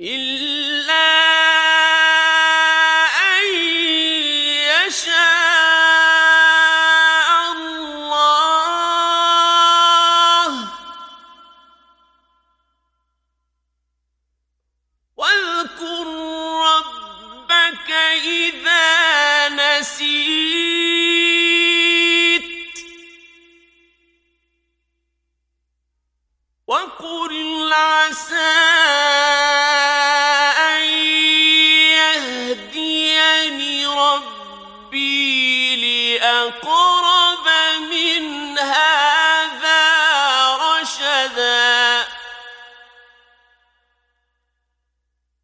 إلا أن يشاء الله. واذكر ربك إذا نسيت وقل عسى أن يهديني ربي لأقرب